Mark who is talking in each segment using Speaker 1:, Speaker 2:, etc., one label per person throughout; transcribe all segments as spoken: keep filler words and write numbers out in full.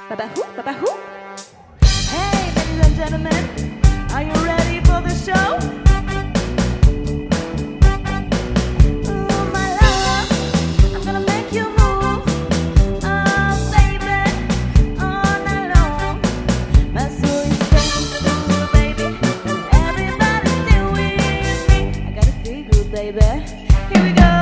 Speaker 1: Ba-ba-hoo, ba-ba-hoo. Hey, ladies and gentlemen, are you ready for the show? Ooh, my love, I'm gonna make you move. Oh, baby, all night long. My soul is dancing, baby, and everybody's still with me. I gotta feel good, baby. Here we go.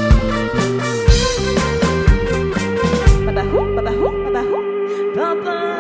Speaker 1: Ba-ba-hoo, ba-ba-hoo, ba-ba-hoo, ba-ba.